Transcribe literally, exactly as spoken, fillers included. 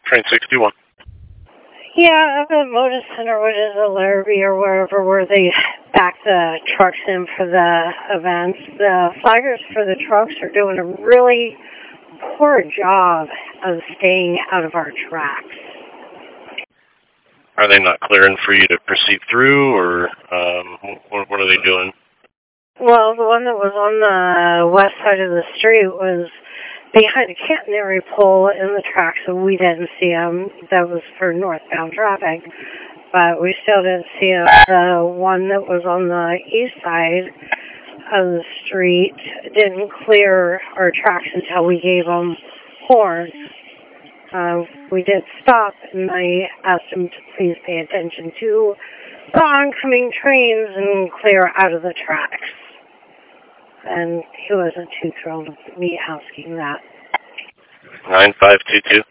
Train sixty-one. Yeah, up at Motor Center, which is a Larrabee or wherever, where they back the trucks in for the events. The flaggers for the trucks are doing a really poor job of staying out of our tracks. Are they not clearing for you to proceed through, or um, what, what are they doing? Well, the one that was on the west side of the street was behind a catenary pole in the tracks, so we didn't see him. That was for northbound traffic. But we still didn't see him. The one that was on the east side of the street didn't clear our tracks until we gave him horns. Uh, we did stop, and I asked him to please pay attention to the oncoming trains and clear out of the tracks. And he wasn't too thrilled with me asking that. nine five two two.